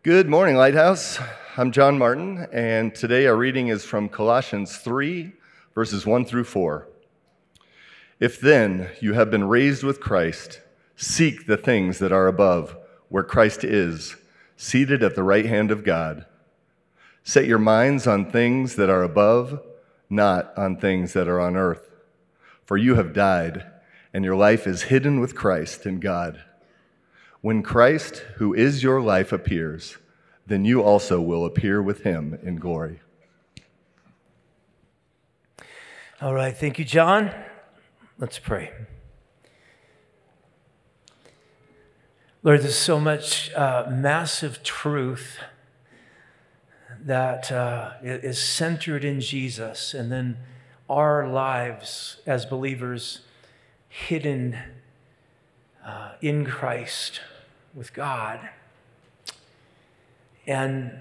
Good morning, Lighthouse. I'm John Martin, and today our reading is from Colossians 3, verses 1 through 4. If then you have been raised with Christ, seek the things that are above, where Christ is, seated at the right hand of God. Set your minds on things that are above, not on things that are on earth. For you have died, and your life is hidden with Christ in God. When Christ, who is your life, appears, then you also will appear with him in glory. All right, thank you, John. Let's pray. Lord, there's so much massive truth that is centered in Jesus, and then our lives as believers hidden in Christ with God. And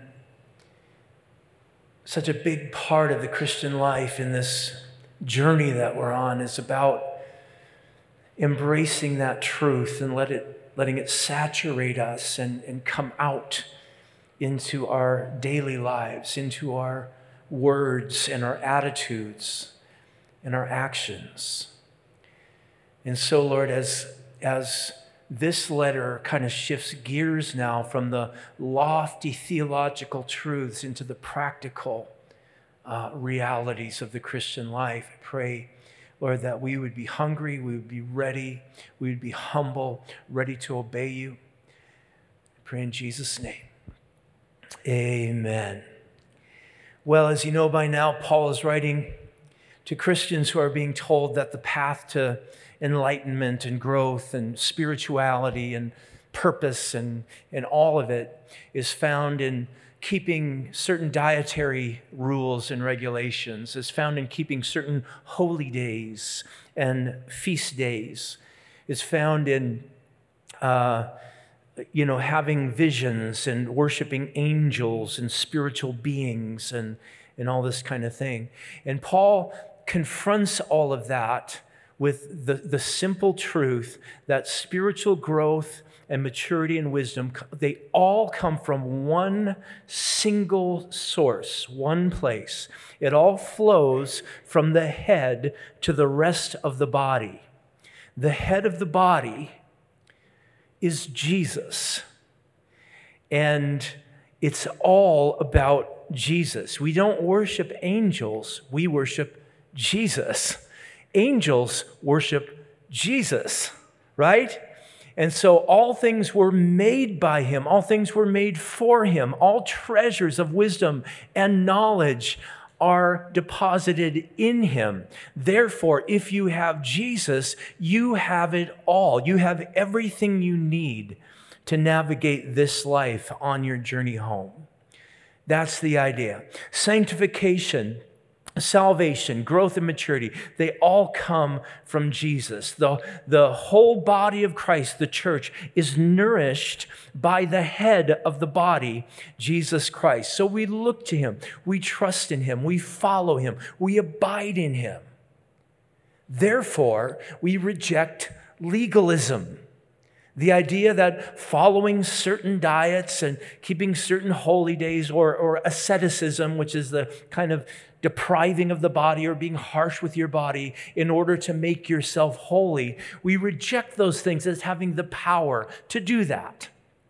such a big part of the Christian life in this journey that we're on is about embracing that truth and letting it saturate us and come out into our daily lives, into our words and our attitudes and our actions. And so, Lord, as this letter kind of shifts gears now from the lofty theological truths into the practical realities of the Christian life, I pray, Lord, that we would be hungry, we would be ready, we would be humble, ready to obey you. I pray in Jesus' name. Amen. Well, as you know by now, Paul is writing to Christians who are being told that the path to enlightenment and growth and spirituality and purpose and all of it is found in keeping certain dietary rules and regulations, is found in keeping certain holy days and feast days, is found in having visions and worshiping angels and spiritual beings and all this kind of thing. And Paul confronts all of that with the simple truth that spiritual growth and maturity and wisdom, they all come from one single source, one place. It all flows from the head to the rest of the body. The head of the body is Jesus. And it's all about Jesus. We don't worship angels, we worship Jesus. Angels worship Jesus, right? And so all things were made by him. All things were made for him. All treasures of wisdom and knowledge are deposited in him. Therefore, if you have Jesus, you have it all. You have everything you need to navigate this life on your journey home. That's the idea. Sanctification, salvation, growth and maturity, they all come from Jesus. The whole body of Christ, the church, is nourished by the head of the body, Jesus Christ. So we look to him, we trust in him, we follow him, we abide in him. Therefore, we reject legalism. The idea that following certain diets and keeping certain holy days or asceticism, which is the kind of depriving of the body or being harsh with your body in order to make yourself holy, we reject those things as having the power to do that.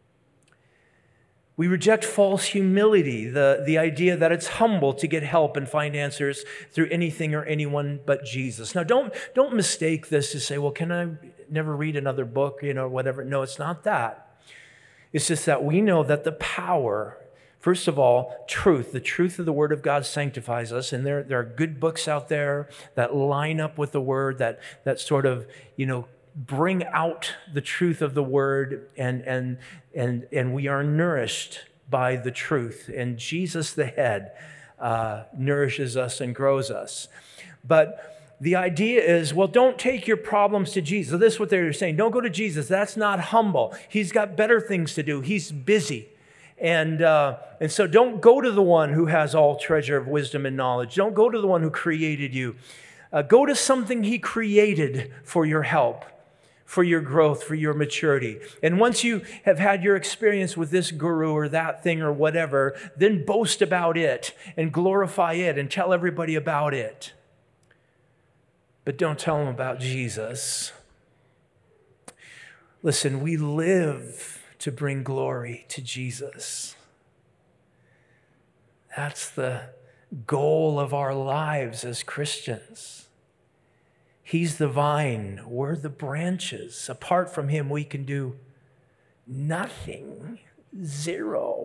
We reject false humility, the idea that it's humble to get help and find answers through anything or anyone but Jesus. Now, don't mistake this to say, well, can I never read another book, whatever. No, it's not that. It's just that we know that the power, first of all, truth, the truth of the Word of God sanctifies us, and there are good books out there that line up with the Word, that sort of, bring out the truth of the Word, and we are nourished by the truth. And Jesus, the head, nourishes us and grows us. But the idea is, well, don't take your problems to Jesus. So this is what they're saying. Don't go to Jesus. That's not humble. He's got better things to do. He's busy. And so don't go to the one who has all treasure of wisdom and knowledge. Don't go to the one who created you. Go to something he created for your help. for your growth, for your maturity. And once you have had your experience with this guru or that thing or whatever, then boast about it and glorify it and tell everybody about it. But don't tell them about Jesus. Listen, we live to bring glory to Jesus. That's the goal of our lives as Christians. He's the vine, we're the branches. Apart from him, we can do nothing, zero.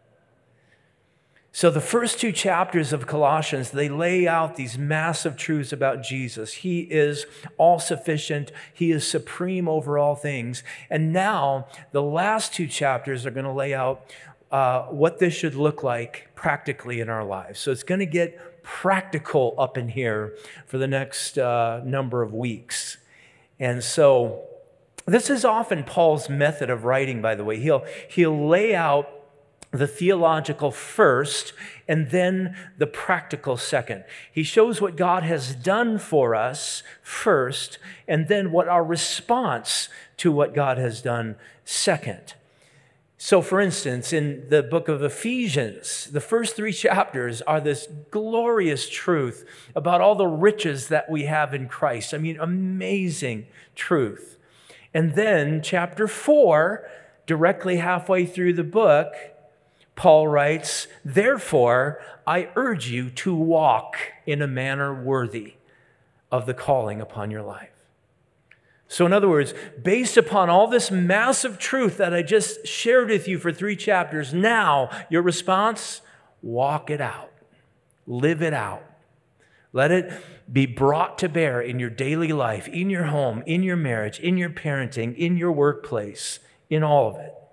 So the first two chapters of Colossians, they lay out these massive truths about Jesus. He is all-sufficient. He is supreme over all things. And now the last two chapters are going to lay out what this should look like practically in our lives. So it's going to get practical up in here for the next number of weeks. And so this is often Paul's method of writing, by the way. He'll lay out the theological first and then the practical second. He shows what God has done for us first and then what our response to what God has done second. So, for instance, in the book of Ephesians, the first 3 chapters are this glorious truth about all the riches that we have in Christ. I mean, amazing truth. And then chapter 4, directly halfway through the book, Paul writes, "Therefore, I urge you to walk in a manner worthy of the calling upon your life." So in other words, based upon all this massive truth that I just shared with you for 3 chapters, now your response, walk it out. Live it out. Let it be brought to bear in your daily life, in your home, in your marriage, in your parenting, in your workplace, in all of it.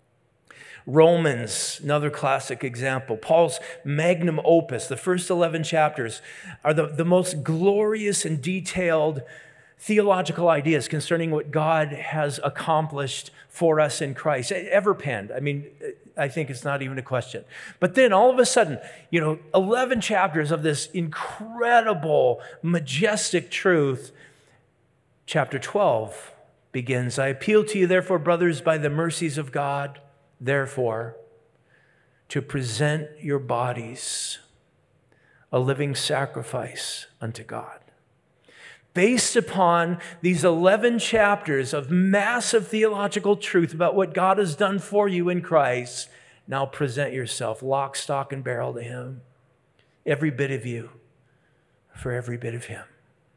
Romans, another classic example. Paul's magnum opus, the first 11 chapters, are the most glorious and detailed theological ideas concerning what God has accomplished for us in Christ. Ever penned. I mean, I think it's not even a question. But then all of a sudden, 11 chapters of this incredible, majestic truth. Chapter 12 begins, "I appeal to you, therefore, brothers, by the mercies of God, therefore, to present your bodies a living sacrifice unto God." Based upon these 11 chapters of massive theological truth about what God has done for you in Christ, now present yourself lock, stock, and barrel to him. Every bit of you for every bit of him.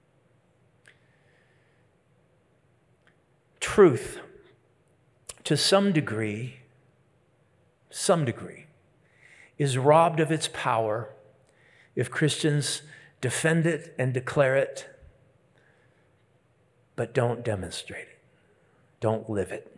Truth, to some degree, is robbed of its power if Christians defend it and declare it, but don't demonstrate it. Don't live it.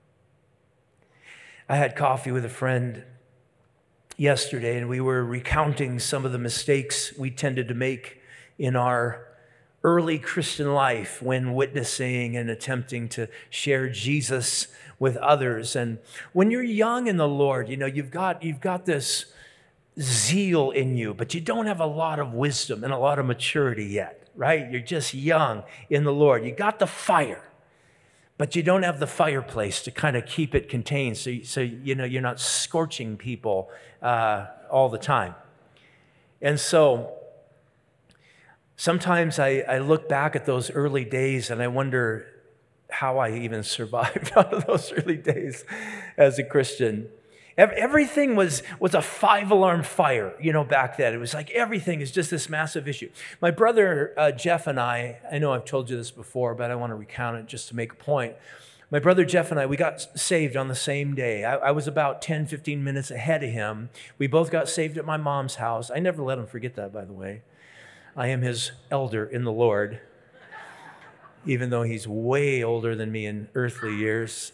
I had coffee with a friend yesterday, and we were recounting some of the mistakes we tended to make in our early Christian life when witnessing and attempting to share Jesus with others. And when you're young in the Lord, you've got this zeal in you, but you don't have a lot of wisdom and a lot of maturity yet. Right? You're just young in the Lord. You got the fire, but you don't have the fireplace to kind of keep it contained so you're not scorching people all the time. And so sometimes I look back at those early days and I wonder how I even survived out of those early days as a Christian. Everything was a 5-alarm fire, back then. It was like everything is just this massive issue. My brother Jeff and I know I've told you this before, but I want to recount it just to make a point. My brother Jeff and I, we got saved on the same day. I was about 10, 15 minutes ahead of him. We both got saved at my mom's house. I never let him forget that, by the way. I am his elder in the Lord, even though he's way older than me in earthly years.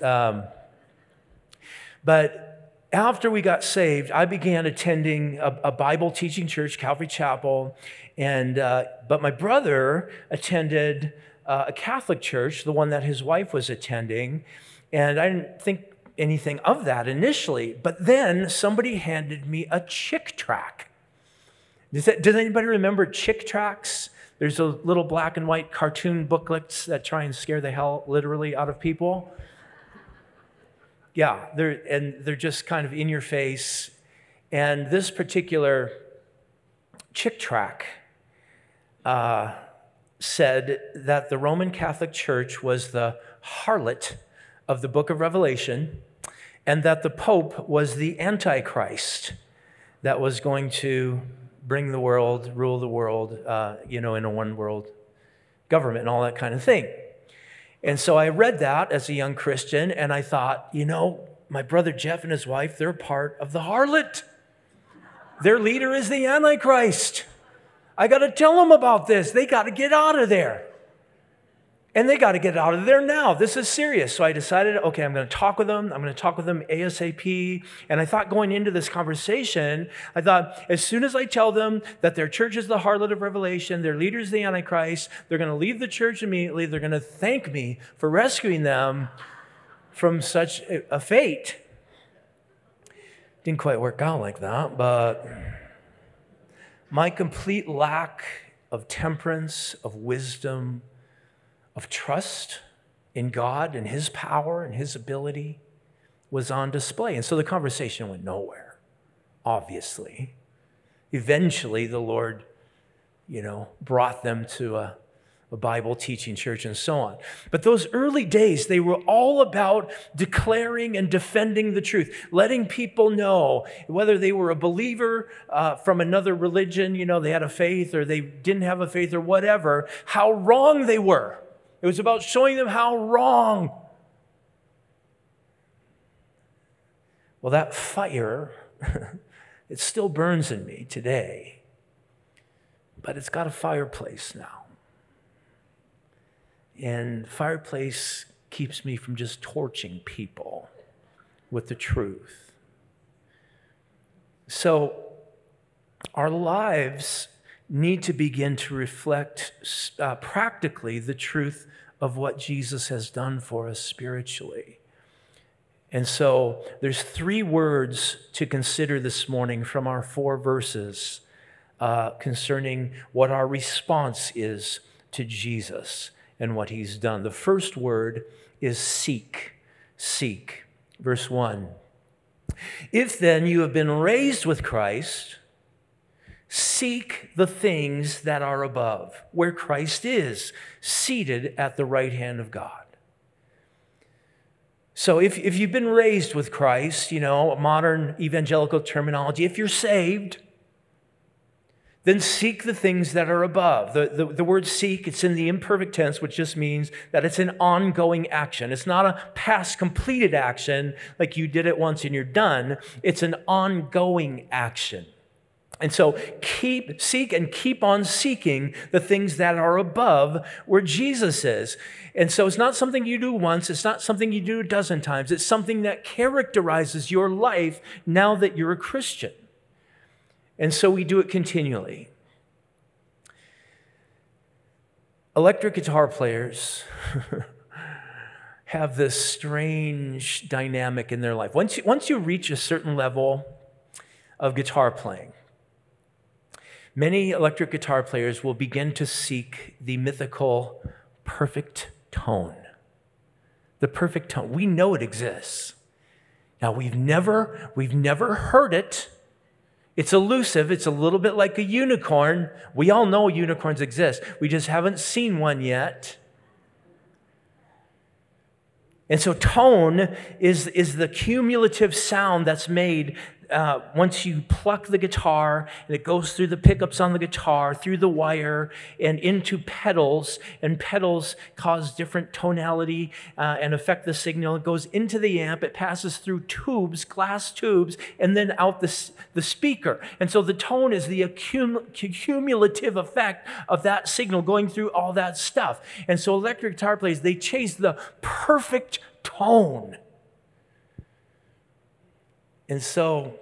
But after we got saved, I began attending a Bible teaching church, Calvary Chapel, but my brother attended a Catholic church, the one that his wife was attending, and I didn't think anything of that initially. But then somebody handed me a Chick tract. Does anybody remember Chick tracts? There's those little black and white cartoon booklets that try and scare the hell literally out of people. Yeah, they're just kind of in your face. And this particular Chick tract said that the Roman Catholic Church was the harlot of the book of Revelation, and that the Pope was the Antichrist that was going to bring the world, rule the world, in a one world government and all that kind of thing. And so I read that as a young Christian, and I thought, my brother Jeff and his wife, they're part of the harlot. Their leader is the Antichrist. I got to tell them about this. They got to get out of there. And they got to get out of there now. This is serious. So I decided, okay, I'm going to talk with them. I'm going to talk with them ASAP. And I thought going into this conversation, I thought as soon as I tell them that their church is the harlot of Revelation, their leader is the Antichrist, they're going to leave the church immediately. They're going to thank me for rescuing them from such a fate. Didn't quite work out like that, but my complete lack of temperance, of wisdom, of trust in God and His power and His ability was on display. And so the conversation went nowhere, obviously. Eventually, the Lord, brought them to a Bible teaching church and so on. But those early days, they were all about declaring and defending the truth, letting people know whether they were a believer from another religion, they had a faith or they didn't have a faith or whatever, how wrong they were. It was about showing them how wrong. Well, that fire, it still burns in me today, but it's got a fireplace now. And fireplace keeps me from just torching people with the truth. So our lives need to begin to reflect practically the truth of what Jesus has done for us spiritually. And so there's 3 words to consider this morning from our 4 verses concerning what our response is to Jesus and what He's done. The first word is seek. Seek. Verse 1. If then you have been raised with Christ, seek the things that are above, where Christ is, seated at the right hand of God. So if you've been raised with Christ, modern evangelical terminology, if you're saved, then seek the things that are above. The word seek, it's in the imperfect tense, which just means that it's an ongoing action. It's not a past completed action like you did it once and you're done. It's an ongoing action. And so seek and keep on seeking the things that are above where Jesus is. And so it's not something you do once. It's not something you do a dozen times. It's something that characterizes your life now that you're a Christian. And so we do it continually. Electric guitar players have this strange dynamic in their life. Once you reach a certain level of guitar playing, many electric guitar players will begin to seek the mythical perfect tone. The perfect tone. We know it exists. Now, we've never heard it. It's elusive. It's a little bit like a unicorn. We all know unicorns exist. We just haven't seen one yet. And so tone is the cumulative sound that's made once you pluck the guitar, and it goes through the pickups on the guitar, through the wire, and into pedals, and pedals cause different tonality and affect the signal. It goes into the amp, it passes through tubes, glass tubes, and then out the speaker. And so the tone is the cumulative effect of that signal going through all that stuff. And so electric guitar players, they chase the perfect tone. And so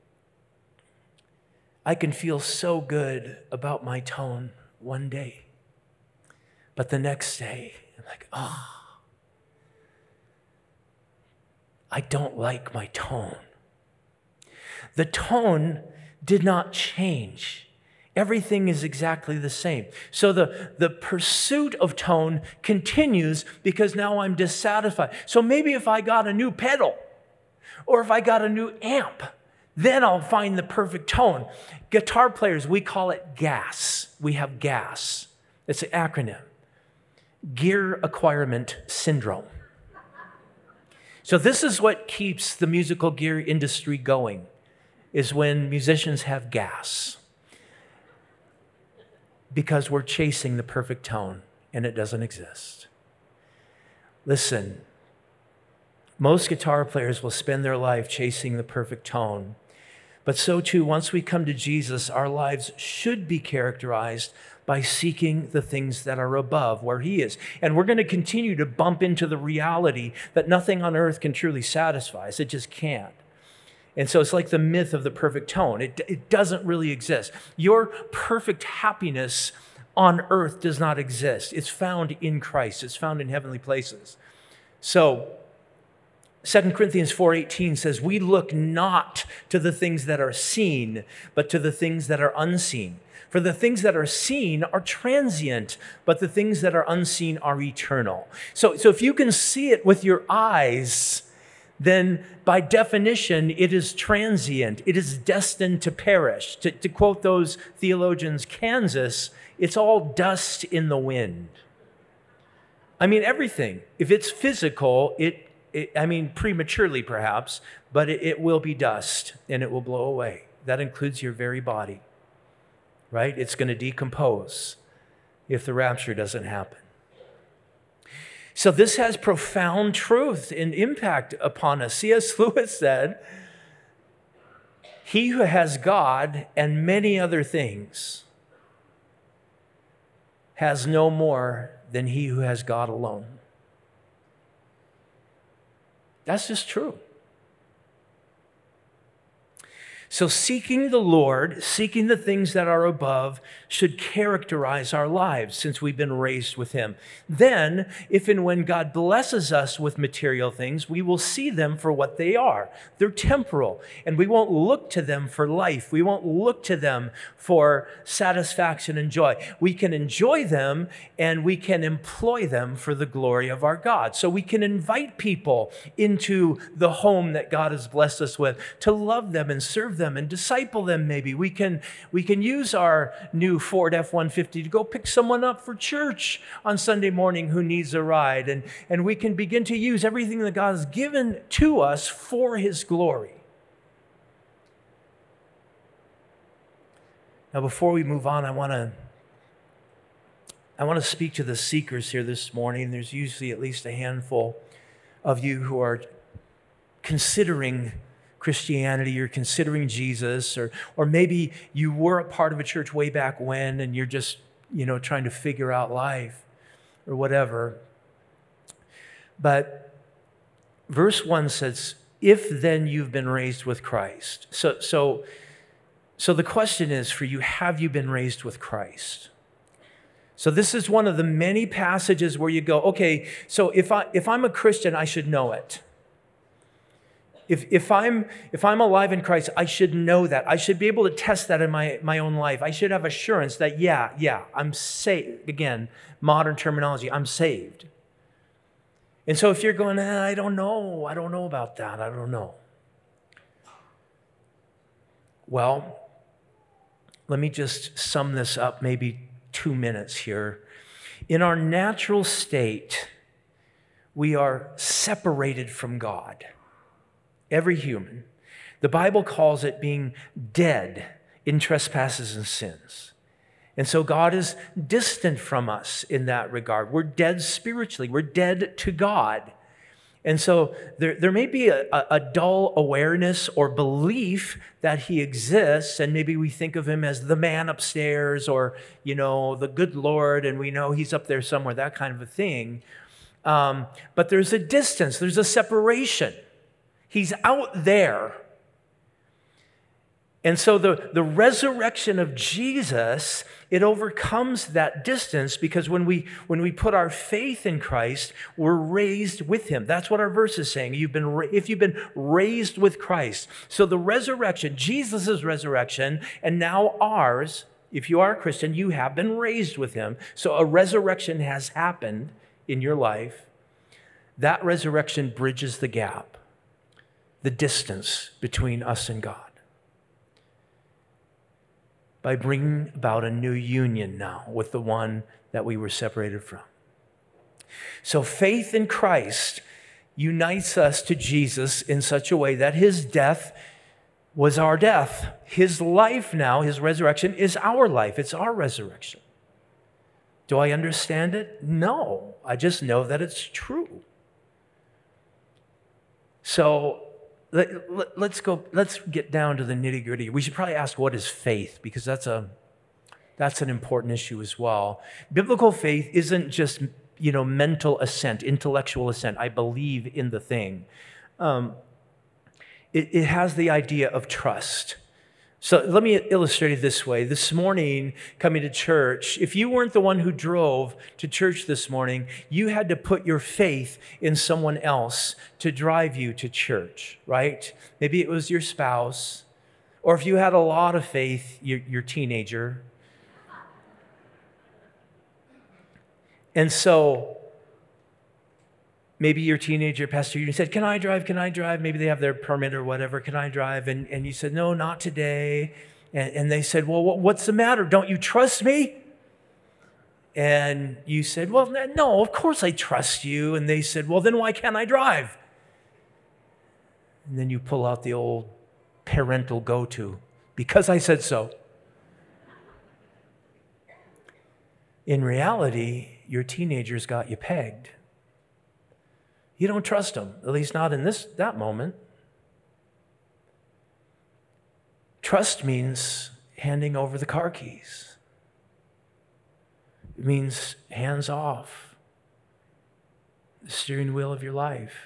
I can feel so good about my tone one day, but the next day, I'm like, I don't like my tone. The tone did not change. Everything is exactly the same. So the pursuit of tone continues because now I'm dissatisfied. So maybe if I got a new pedal or if I got a new amp, then I'll find the perfect tone. Guitar players, we call it GAS. We have GAS. It's an acronym. Gear Acquirement Syndrome. So this is what keeps the musical gear industry going, is when musicians have GAS. Because we're chasing the perfect tone, and it doesn't exist. Listen, most guitar players will spend their life chasing the perfect tone, but so too, once we come to Jesus, our lives should be characterized by seeking the things that are above, where he is. And we're going to continue to bump into the reality that nothing on earth can truly satisfy us. It just can't. And so it's like the myth of the perfect tone. It doesn't really exist. Your perfect happiness on earth does not exist. It's found in Christ. It's found in heavenly places. So 2 Corinthians 4:18 says, we look not to the things that are seen, but to the things that are unseen. For the things that are seen are transient, but the things that are unseen are eternal. So if you can see it with your eyes, then by definition, it is transient. It is destined to perish. To quote those theologians, Kansas, it's all dust in the wind. I mean, everything. If it's physical, prematurely perhaps, but it will be dust and it will blow away. That includes your very body, right? It's going to decompose if the rapture doesn't happen. So this has profound truth and impact upon us. C.S. Lewis said, he who has God and many other things has no more than he who has God alone. That's just true. So seeking the Lord, seeking the things that are above, should characterize our lives since we've been raised with him. Then, if and when God blesses us with material things, we will see them for what they are. They're temporal, and we won't look to them for life. We won't look to them for satisfaction and joy. We can enjoy them, and we can employ them for the glory of our God. So we can invite people into the home that God has blessed us with, to love them and serve them and disciple them maybe. We can use our new Ford F-150 to go pick someone up for church on Sunday morning who needs a ride. And we can begin to use everything that God has given to us for his glory. Now, before we move on, I want to speak to the seekers here this morning. There's usually at least a handful of you who are considering Christianity, you're considering Jesus, or maybe you were a part of a church way back when and you're just, trying to figure out life or whatever. But verse 1 says, if then you've been raised with Christ. So the question is for you, have you been raised with Christ? So this is one of the many passages where you go, okay, so if I'm a Christian, I should know it. If I'm alive in Christ, I should know that. I should be able to test that in my own life. I should have assurance that, yeah, I'm saved. Again, modern terminology, I'm saved. And so if you're going, I don't know about that, I don't know. Well, let me just sum this up, maybe 2 minutes here. In our natural state, we are separated from God. Every human. The Bible calls it being dead in trespasses and sins. And so God is distant from us in that regard. We're dead spiritually. We're dead to God. And so there may be a dull awareness or belief that he exists, and maybe we think of him as the man upstairs or, the good Lord, and we know he's up there somewhere, that kind of a thing. But there's a distance. There's a separation. He's out there. And so the resurrection of Jesus, it overcomes that distance because when we put our faith in Christ, we're raised with him. That's what our verse is saying. If you've been raised with Christ. So the resurrection, Jesus' resurrection, and now ours, If you are a Christian, you have been raised with him. So a resurrection has happened in your life. That resurrection bridges the gap, the distance between us and God, by bringing about a new union now with the one that we were separated from. So faith in Christ unites us to Jesus in such a way that his death was our death. His life now, his resurrection, is our life. It's our resurrection. Do I understand it? No. I just know that it's true. So let's get down to the nitty-gritty. We should probably ask, what is faith? Because that's an important issue as well. Biblical faith isn't just, mental assent, intellectual assent. I believe in the thing. It has the idea of trust. So let me illustrate it this way. This morning, coming to church, if you weren't the one who drove to church this morning, you had to put your faith in someone else to drive you to church, right? Maybe it was your spouse, or if you had a lot of faith, your teenager. And so maybe your teenager, Pastor, you said, can I drive? Can I drive? Maybe they have their permit or whatever. Can I drive? And you said, no, not today. And they said, well, what's the matter? Don't you trust me? And you said, well, no, of course I trust you. And they said, well, then why can't I drive? And then you pull out the old parental go-to, because I said so. In reality, your teenager's got you pegged. You don't trust them, at least not in that moment. Trust means handing over the car keys. It means hands off the steering wheel of your life.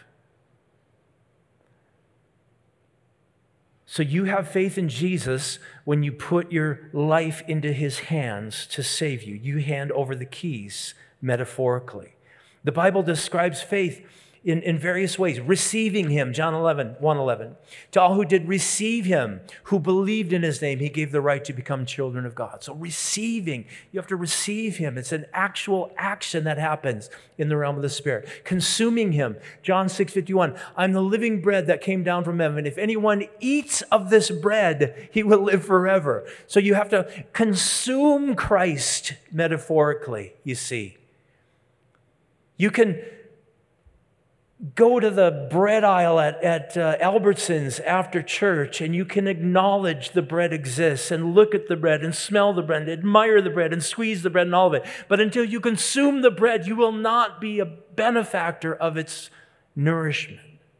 So you have faith in Jesus when you put your life into his hands to save you. You hand over the keys, metaphorically. The Bible describes faith in various ways. Receiving him, John 1:11. To all who did receive him, who believed in his name, he gave the right to become children of God. So receiving, you have to receive him. It's an actual action that happens in the realm of the Spirit. Consuming him, John 6:51. I'm the living bread that came down from heaven. If anyone eats of this bread, he will live forever. So you have to consume Christ metaphorically, you see. You can go to the bread aisle at Albertsons after church, and you can acknowledge the bread exists and look at the bread and smell the bread and admire the bread and squeeze the bread and all of it. But until you consume the bread, you will not be a benefactor of its nourishment.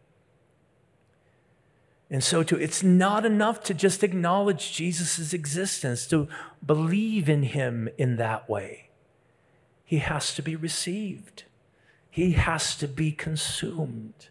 And so it's not enough to just acknowledge Jesus' existence, to believe in him in that way. He has to be received. He has to be consumed.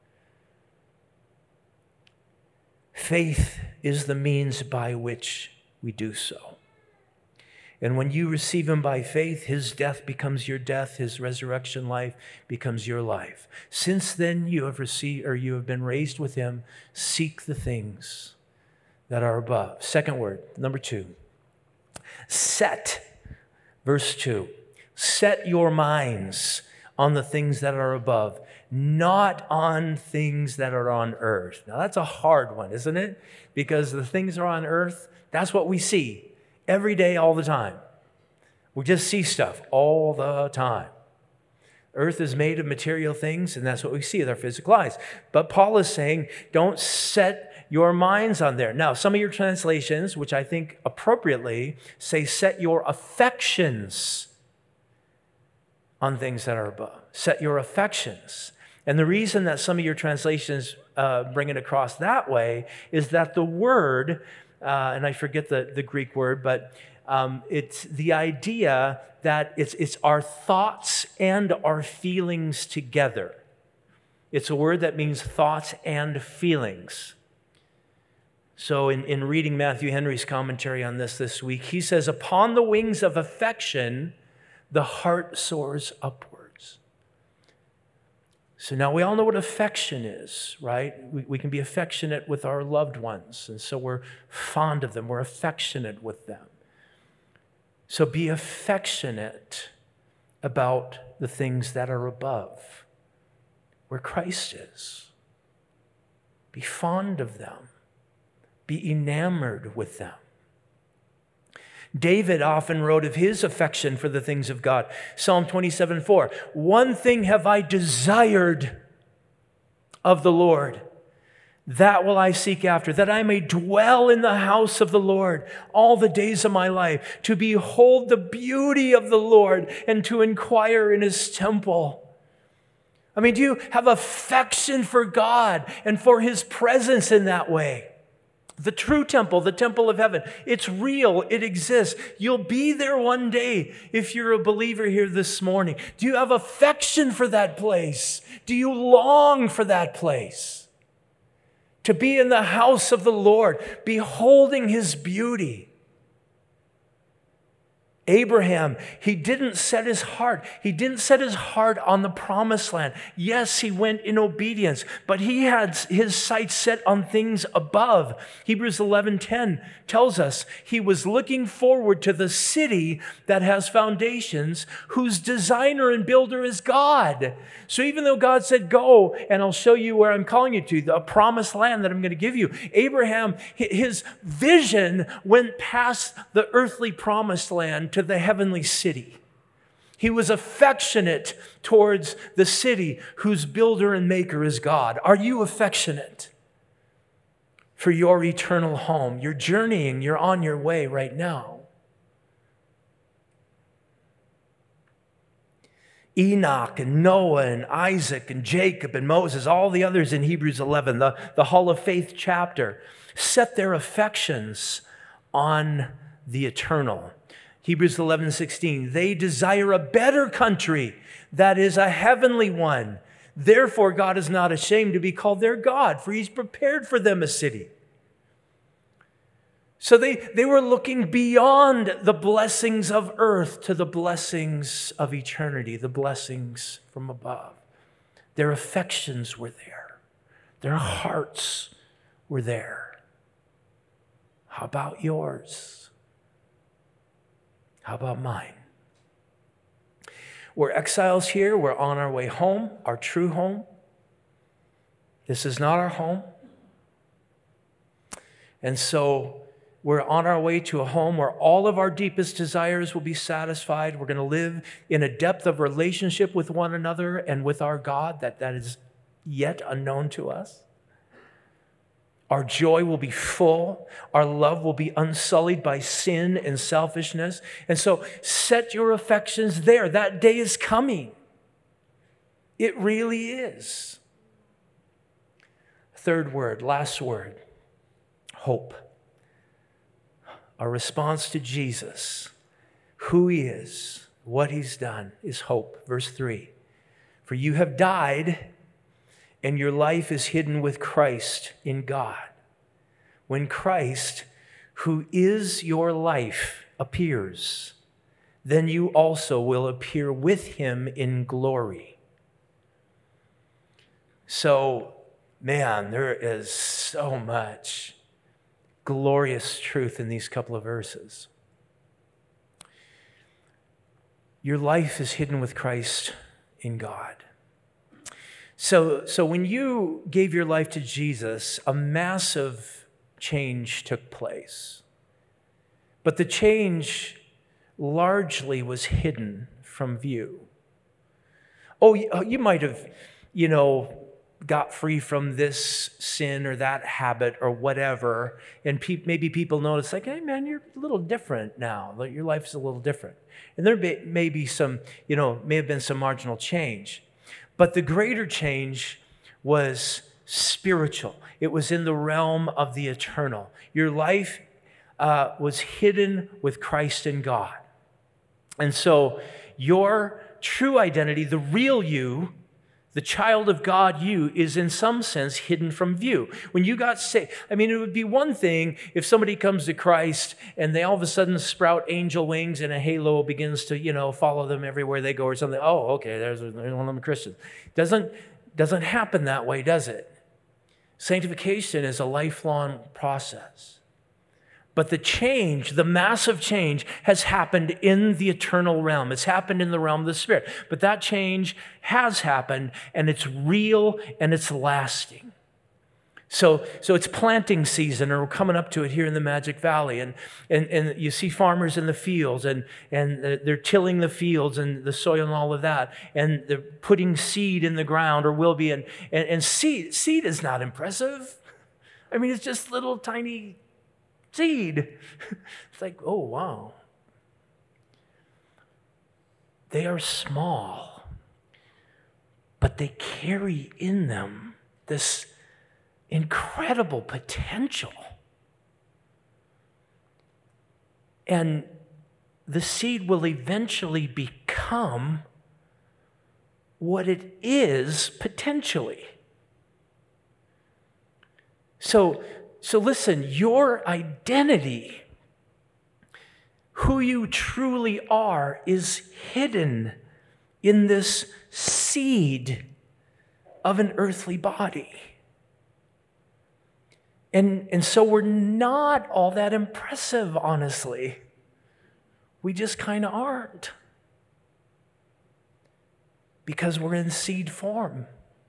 Faith is the means by which we do so. And when you receive him by faith, his death becomes your death, his resurrection life becomes your life. Since then you have received, or you have been raised with him, seek the things that are above. Second word, number 2. Set, verse 2. Set your minds on the things that are above, not on things that are on earth. Now that's a hard one, isn't it? Because the things that are on earth, that's what we see every day, all the time. We just see stuff all the time. Earth is made of material things, and that's what we see with our physical eyes. But Paul is saying, don't set your minds on there. Now, some of your translations, which I think appropriately, say set your affections on things that are above. Set your affections. And the reason that some of your translations bring it across that way is that the word, and I forget the Greek word, but it's the idea that it's our thoughts and our feelings together. It's a word that means thoughts and feelings. So in reading Matthew Henry's commentary on this week, he says, upon the wings of affection, the heart soars upwards. So now we all know what affection is, right? We can be affectionate with our loved ones, and so we're fond of them. We're affectionate with them. So be affectionate about the things that are above, where Christ is. Be fond of them. Be enamored with them. David often wrote of his affection for the things of God. Psalm 27:4, "One thing have I desired of the Lord, that will I seek after, that I may dwell in the house of the Lord all the days of my life, to behold the beauty of the Lord and to inquire in his temple." I mean, do you have affection for God and for his presence in that way? The true temple, the temple of heaven, it's real, it exists. You'll be there one day if you're a believer here this morning. Do you have affection for that place? Do you long for that place? To be in the house of the Lord, beholding his beauty. Abraham, he didn't set his heart on the promised land. Yes, he went in obedience, but he had his sights set on things above. Hebrews 11:10 tells us he was looking forward to the city that has foundations, whose designer and builder is God. So even though God said, "Go, and I'll show you where I'm calling you to, the promised land that I'm going to give you," Abraham, his vision went past the earthly promised land to the heavenly city. He was affectionate towards the city whose builder and maker is God. Are you affectionate for your eternal home? You're journeying, you're on your way right now. Enoch and Noah and Isaac and Jacob and Moses, all the others in Hebrews 11, the Hall of Faith chapter, set their affections on the eternal. Hebrews 11:16, "They desire a better country, that is a heavenly one. Therefore God is not ashamed to be called their God, for he's prepared for them a city." So they were looking beyond the blessings of earth to the blessings of eternity, the blessings from above. Their affections were there. Their hearts were there. How about yours? How about mine? We're exiles here. We're on our way home, our true home. This is not our home. And so we're on our way to a home where all of our deepest desires will be satisfied. We're going to live in a depth of relationship with one another and with our God that is yet unknown to us. Our joy will be full. Our love will be unsullied by sin and selfishness. And so set your affections there. That day is coming. It really is. Third word, last word, hope. Our response to Jesus, who he is, what he's done, is hope. Verse 3, "For you have died, and your life is hidden with Christ in God. When Christ, who is your life, appears, then you also will appear with him in glory." So, man, there is so much glorious truth in these couple of verses. Your life is hidden with Christ in God. So when you gave your life to Jesus, a massive change took place. But the change largely was hidden from view. Oh, you might have, got free from this sin or that habit or whatever, and maybe people notice, like, "Hey, man, you're a little different now. Your life's a little different." And there may be some, may have been some marginal change. But the greater change was spiritual. It was in the realm of the eternal. Your life was hidden with Christ in God. And so your true identity, the real you, the child of God you, is in some sense hidden from view. When you got saved, it would be one thing if somebody comes to Christ and they all of a sudden sprout angel wings and a halo begins to, follow them everywhere they go or something. Oh, okay, there's one of them Christians. Doesn't happen that way, does it? Sanctification is a lifelong process. But the change, the massive change, has happened in the eternal realm. It's happened in the realm of the Spirit. But that change has happened, and it's real, and it's lasting. So it's planting season, and we're coming up to it here in the Magic Valley. And you see farmers in the fields, and they're tilling the fields and the soil and all of that. And they're putting seed in the ground, or will be. And seed is not impressive. I mean, it's just little tiny seed. It's like, oh, wow. They are small, but they carry in them this incredible potential. And the seed will eventually become what it is potentially. So listen, your identity, who you truly are, is hidden in this seed of an earthly body. And so we're not all that impressive, honestly. We just kind of aren't. Because we're in seed form.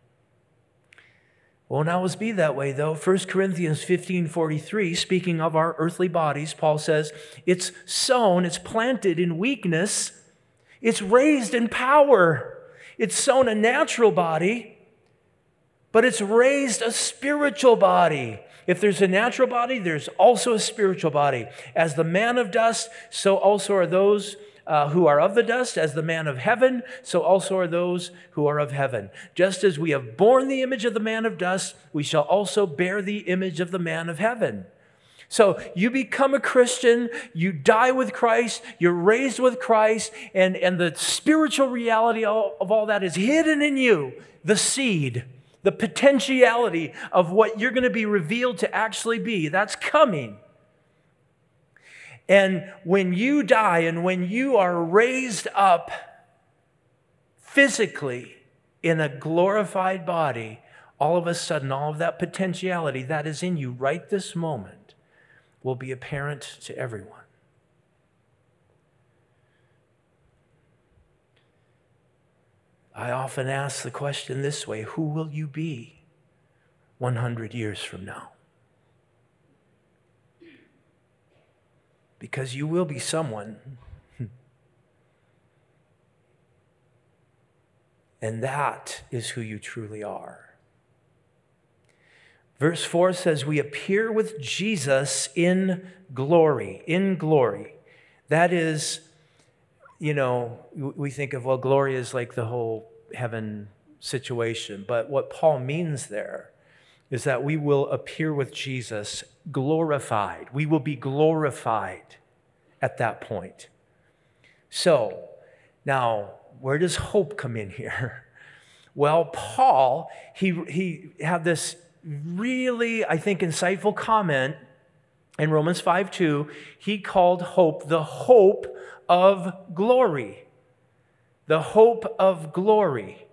Won't always be that way, though. 1 Corinthians 15:43, speaking of our earthly bodies, Paul says, it's sown, it's planted in weakness, it's raised in power. It's sown a natural body, but it's raised a spiritual body. If there's a natural body, there's also a spiritual body. As the man of dust, so also are those who are of the dust. As the man of heaven, so also are those who are of heaven. Just as we have borne the image of the man of dust, we shall also bear the image of the man of heaven. So you become a Christian, you die with Christ, you're raised with Christ, and the spiritual reality of all that is hidden in you, the seed. The potentiality of what you're going to be revealed to actually be. That's coming. And when you die and when you are raised up physically in a glorified body, all of a sudden, all of that potentiality that is in you right this moment will be apparent to everyone. I often ask the question this way: who will you be 100 years from now? Because you will be someone. And that is who you truly are. Verse 4 says, we appear with Jesus in glory. In glory. That is, we think of, well, glory is like the whole heaven situation. But what Paul means there is that we will appear with Jesus glorified. We will be glorified at that point. So, now, where does hope come in here? Well, Paul, he had this really, I think, insightful comment in Romans 5:2. He called hope the hope of glory. The hope of glory.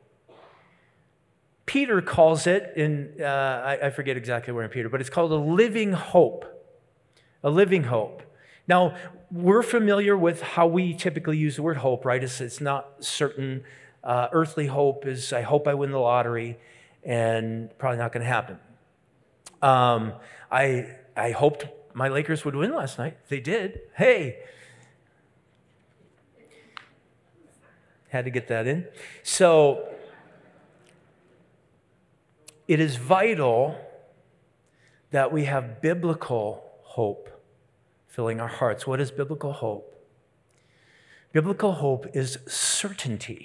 Peter calls it, I forget exactly where in Peter, but it's called a living hope. A living hope. Now, we're familiar with how we typically use the word hope, right? It's not certain. Earthly hope is, I hope I win the lottery, and probably not going to happen. I hoped my Lakers would win last night. They did. Hey! Had to get that in. So, it is vital that we have biblical hope filling our hearts. What is biblical hope? Biblical hope is certainty.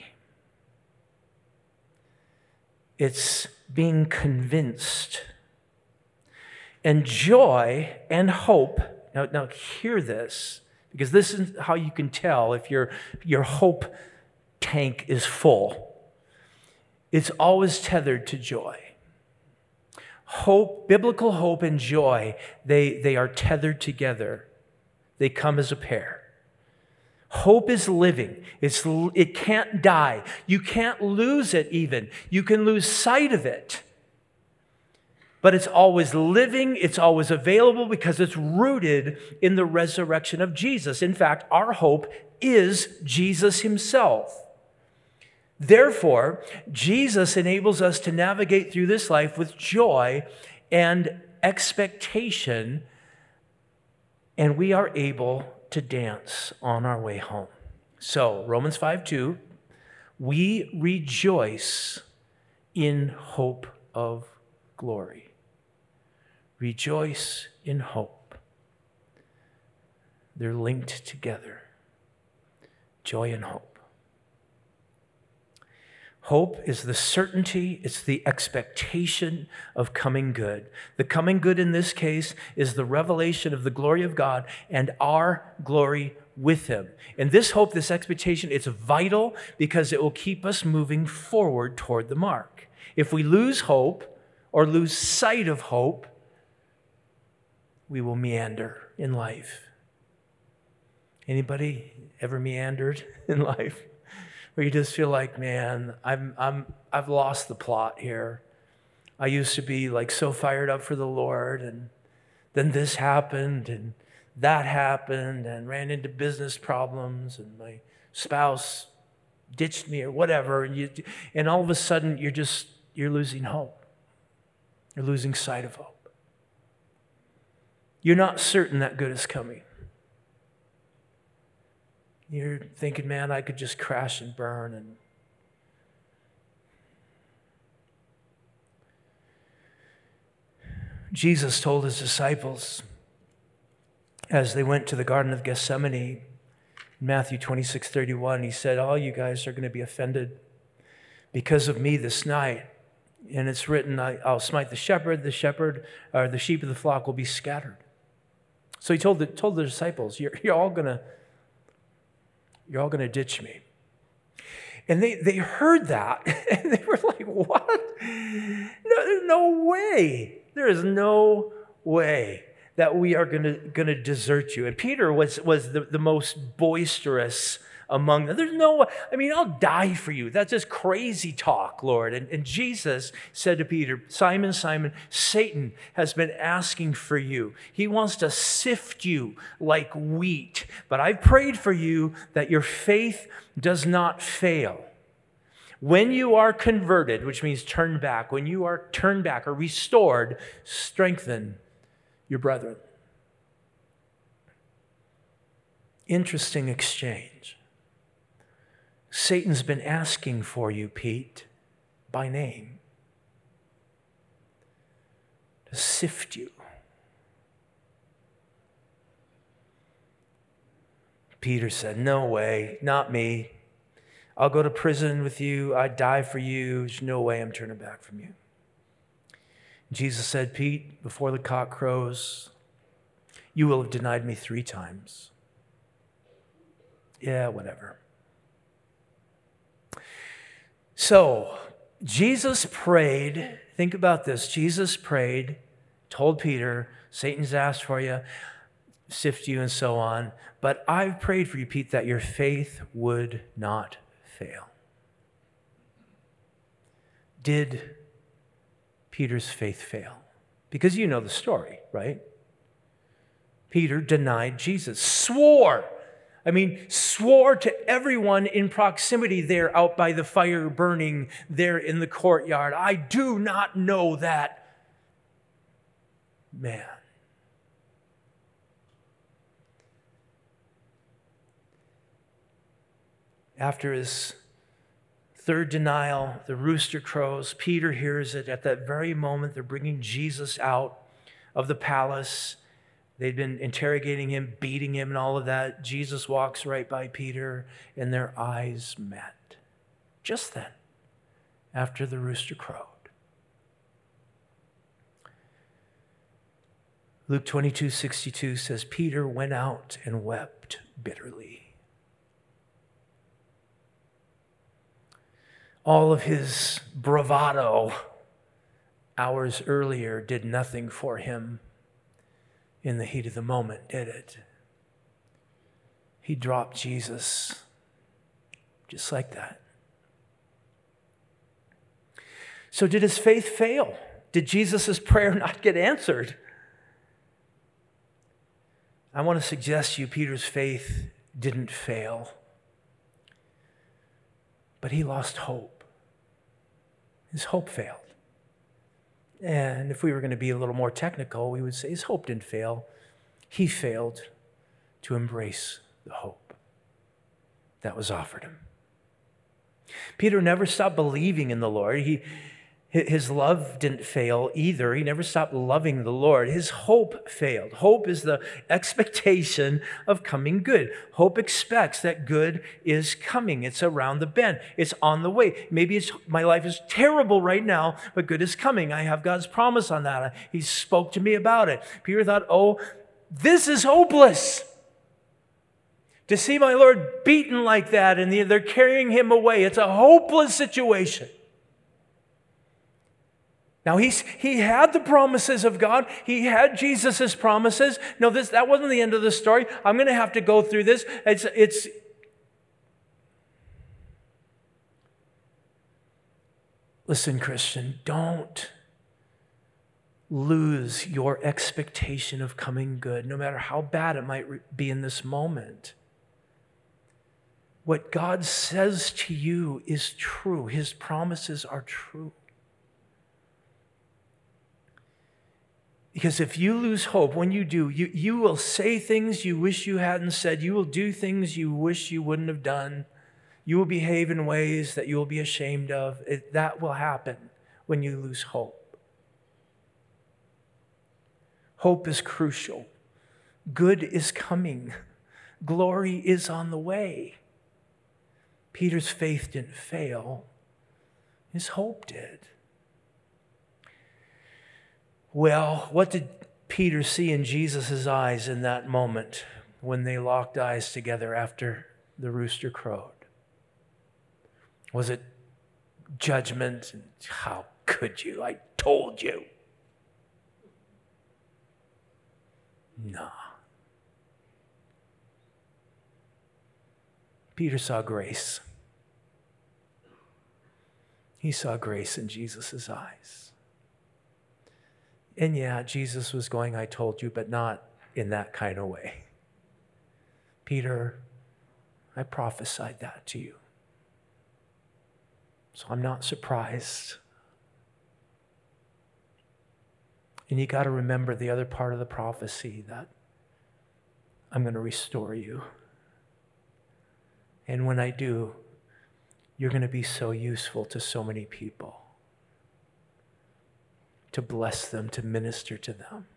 It's being convinced. And joy and hope, now hear this, because this is how you can tell if your hope tank is full. It's always tethered to joy. Hope, biblical hope and joy, they are tethered together. They come as a pair. Hope is living. It can't die. You can't lose it even. You can lose sight of it. but it's always living, it's always available because it's rooted in the resurrection of Jesus. In fact, our hope is Jesus himself. Therefore, Jesus enables us to navigate through this life with joy and expectation, and we are able to dance on our way home. So, Romans 5:2, we rejoice in hope of glory. Rejoice in hope. They're linked together. Joy and hope. Hope is the certainty, it's the expectation of coming good. The coming good in this case is the revelation of the glory of God and our glory with him. And this hope, this expectation, it's vital because it will keep us moving forward toward the mark. If we lose hope or lose sight of hope, we will meander in life. Anybody ever meandered in life? Where you just feel like, man, I've lost the plot here. I used to be like so fired up for the Lord, and then this happened, and that happened, and ran into business problems, and my spouse ditched me or whatever, and all of a sudden you're losing hope. You're losing sight of hope. You're not certain that good is coming. You're thinking, man, I could just crash and burn. And Jesus told his disciples as they went to the Garden of Gethsemane, in Matthew 26:31, he said, all you guys are going to be offended because of me this night. And it's written, I'll smite the shepherd, or the sheep of the flock will be scattered. So he told the disciples, you're all going to ditch me. And they heard that, and they were like, what? No way. There is no way that we are going to desert you. And Peter was the most boisterous among them. I'll die for you. That's just crazy talk, Lord. And Jesus said to Peter, Simon, Simon, Satan has been asking for you. He wants to sift you like wheat. But I've prayed for you that your faith does not fail. When you are converted, which means turned back, when you are turned back or restored, strengthen your brethren. Interesting exchange. Satan's been asking for you, Pete, by name, to sift you. Peter said, no way, not me. I'll go to prison with you. I'd die for you. There's no way I'm turning back from you. Jesus said, Pete, before the cock crows, you will have denied me 3 times. Yeah, whatever. So, Jesus prayed. Think about this. Jesus prayed, told Peter, Satan's asked for you, sift you and so on. But I've prayed for you, Pete, that your faith would not fail. Did Peter's faith fail? Because you know the story, right? Peter denied Jesus, swore to everyone in proximity there out by the fire burning there in the courtyard, I do not know that man. After his third denial, the rooster crows. Peter hears it. At that very moment, they're bringing Jesus out of the palace. They'd been interrogating him, beating him, and all of that. Jesus walks right by Peter, and their eyes met. Just then, after the rooster crowed. Luke 22:62 says, Peter went out and wept bitterly. All of his bravado hours earlier did nothing for him in the heat of the moment, did it? He dropped Jesus just like that. So did his faith fail? Did Jesus' prayer not get answered? I want to suggest to you Peter's faith didn't fail, but he lost hope. His hope failed. And if we were going to be a little more technical, we would say his hope didn't fail. He failed to embrace the hope that was offered him. Peter never stopped believing in the Lord. His love didn't fail either. He never stopped loving the Lord. His hope failed. Hope is the expectation of coming good. Hope expects that good is coming. It's around the bend. It's on the way. Maybe my life is terrible right now, but good is coming. I have God's promise on that. He spoke to me about it. Peter thought, oh, this is hopeless. To see my Lord beaten like that and they're carrying him away. It's a hopeless situation. Now, he had the promises of God. He had Jesus' promises. No, that wasn't the end of the story. I'm going to have to go through this. Listen, Christian, don't lose your expectation of coming good, no matter how bad it might be in this moment. What God says to you is true. His promises are true. Because if you lose hope, when you do, you will say things you wish you hadn't said. You will do things you wish you wouldn't have done. You will behave in ways that you will be ashamed of. That will happen when you lose hope. Hope is crucial. Good is coming. Glory is on the way. Peter's faith didn't fail. His hope did. Well, what did Peter see in Jesus' eyes in that moment when they locked eyes together after the rooster crowed? Was it judgment? How could you? I told you. No. Peter saw grace. He saw grace in Jesus' eyes. And yeah, Jesus was going, I told you, but not in that kind of way. Peter, I prophesied that to you. So I'm not surprised. And you got to remember the other part of the prophecy, that I'm going to restore you. And when I do, you're going to be so useful to so many people. To bless them, to minister to them.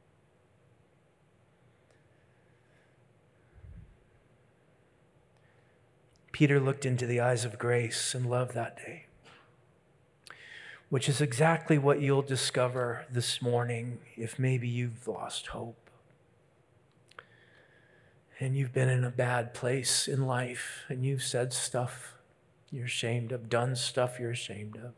Peter looked into the eyes of grace and love that day, which is exactly what you'll discover this morning if maybe you've lost hope and you've been in a bad place in life and you've said stuff you're ashamed of, done stuff you're ashamed of.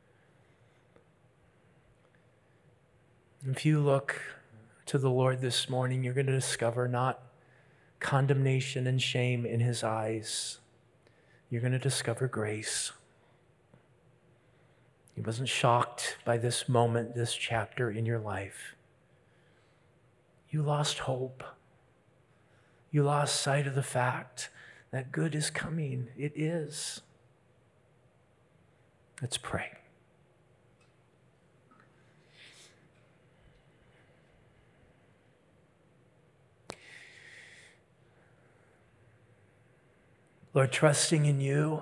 If you look to the Lord this morning, you're going to discover not condemnation and shame in his eyes. You're going to discover grace. He wasn't shocked by this moment, this chapter in your life. You lost hope. You lost sight of the fact that good is coming. It is. Let's pray. Lord, trusting in you,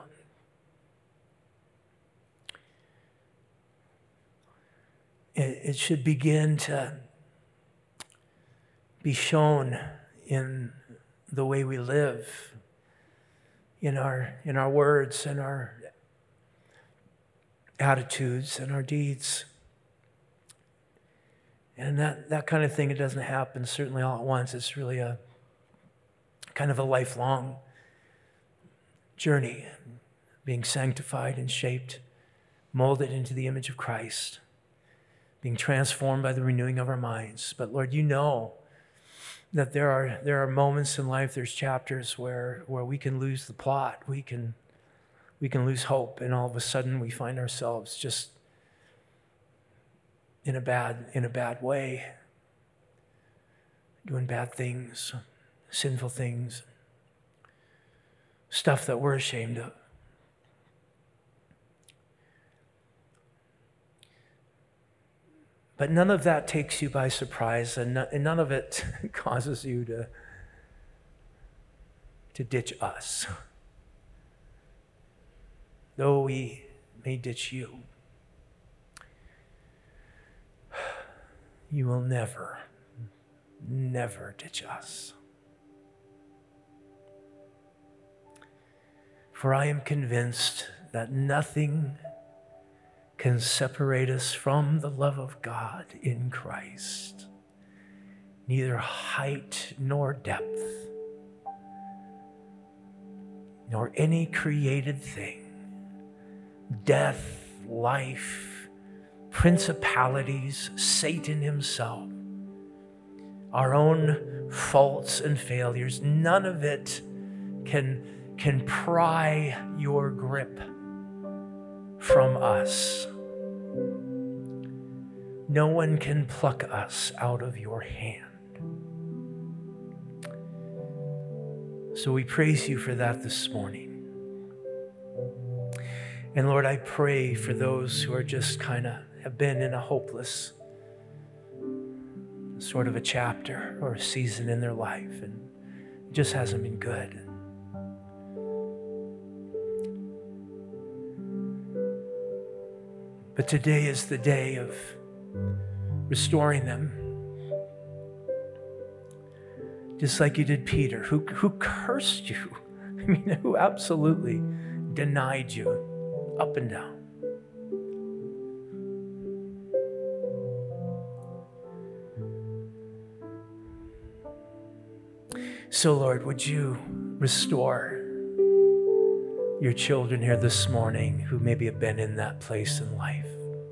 it should begin to be shown in the way we live, in our words and our attitudes and our deeds. And that kind of thing, it doesn't happen certainly all at once. It's really a kind of a lifelong journey, being sanctified and shaped, molded into the image of Christ, being transformed by the renewing of our minds. But Lord, you know that there are moments in life, there's chapters where we can lose the plot, we can lose hope, and all of a sudden we find ourselves just in a bad way, doing bad things, sinful things, stuff that we're ashamed of. But none of that takes you by surprise, and none of it causes you to ditch us. Though we may ditch you, you will never, never ditch us. For I am convinced that nothing can separate us from the love of God in Christ. Neither height nor depth, nor any created thing, death, life, principalities, Satan himself, our own faults and failures, none of it can pry your grip from us. No one can pluck us out of your hand. So we praise you for that this morning. And Lord, I pray for those who are just have been in a hopeless sort of a chapter or a season in their life, and it just hasn't been good. But today is the day of restoring them. Just like you did Peter, who cursed you. I mean, who absolutely denied you up and down. So Lord, would you restore your children here this morning who maybe have been in that place in life?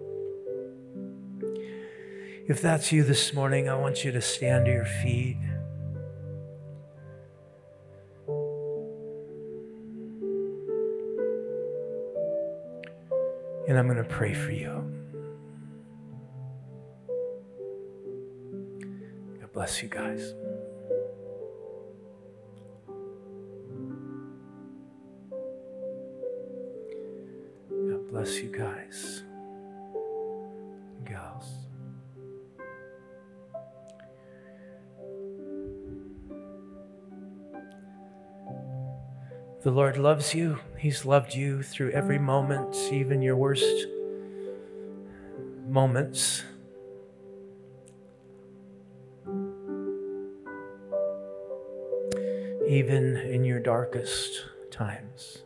If that's you this morning, I want you to stand to your feet. And I'm going to pray for you. God bless you guys. God bless you guys and gals. The Lord loves you. He's loved you through every moment, even your worst moments. Even in your darkest times.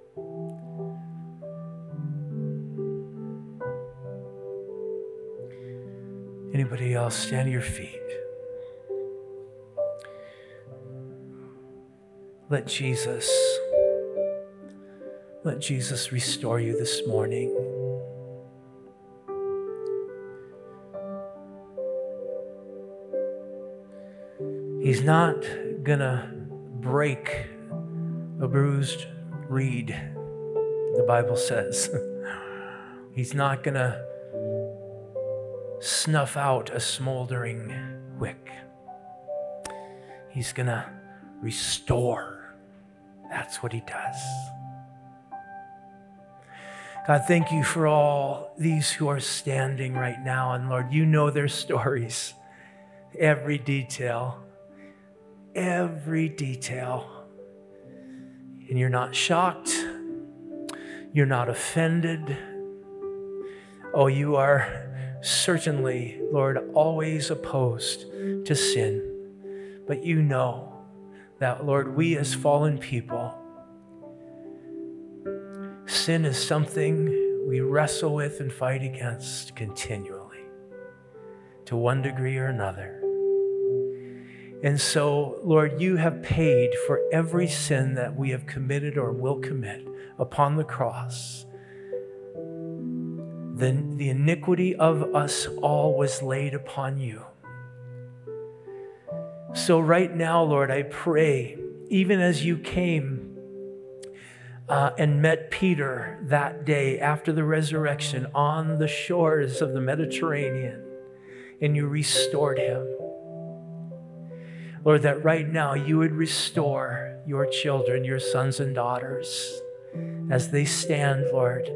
Anybody else, stand to your feet. Let Jesus restore you this morning. He's not gonna break a bruised reed, the Bible says. He's not gonna snuff out a smoldering wick. He's gonna restore. That's what he does. God, thank you for all these who are standing right now. And Lord, you know their stories, every detail. And you're not shocked. You're not offended. Oh, you are certainly, Lord, always opposed to sin. But you know that, Lord, we as fallen people, sin is something we wrestle with and fight against continually, to one degree or another. And so, Lord, you have paid for every sin that we have committed or will commit upon the cross. Then the iniquity of us all was laid upon you. So right now, Lord, I pray, even as you came and met Peter that day after the resurrection on the shores of the Mediterranean, and you restored him. Lord, that right now you would restore your children, your sons and daughters, as they stand, Lord,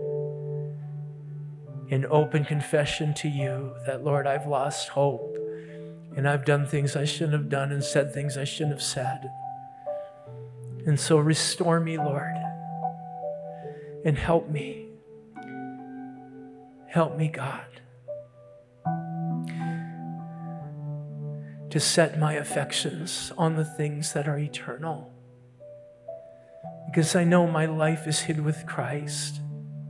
in open confession to you that, Lord, I've lost hope, and I've done things I shouldn't have done and said things I shouldn't have said. And so restore me, Lord, and help me. Help me, God, to set my affections on the things that are eternal. Because I know my life is hid with Christ,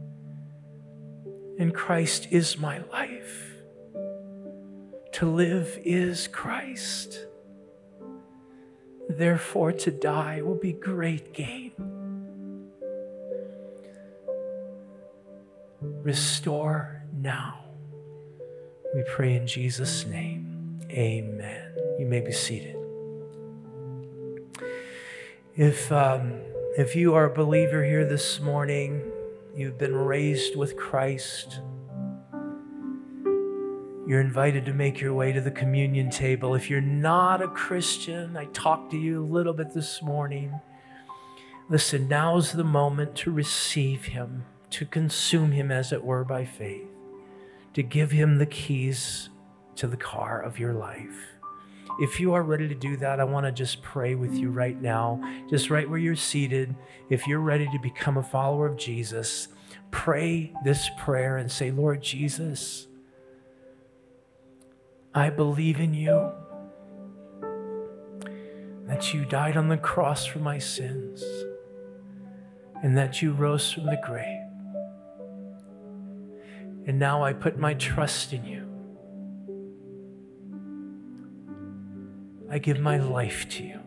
and Christ is my life. To live is Christ. Therefore, to die will be great gain. Restore now. We pray in Jesus' name. Amen. You may be seated. If you are a believer here this morning, you've been raised with Christ, you're invited to make your way to the communion table. If you're not a Christian, I talked to you a little bit this morning. Listen, now's the moment to receive him, to consume him, as it were, by faith, to give him the keys to the car of your life. If you are ready to do that, I want to just pray with you right now, just right where you're seated. If you're ready to become a follower of Jesus, pray this prayer and say, Lord Jesus, I believe in you, that you died on the cross for my sins, and that you rose from the grave. And now I put my trust in you. I give my life to you.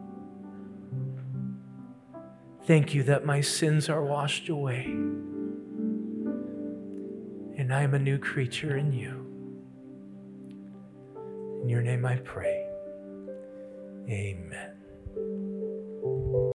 Thank you that my sins are washed away, and I am a new creature in you. In your name I pray. Amen.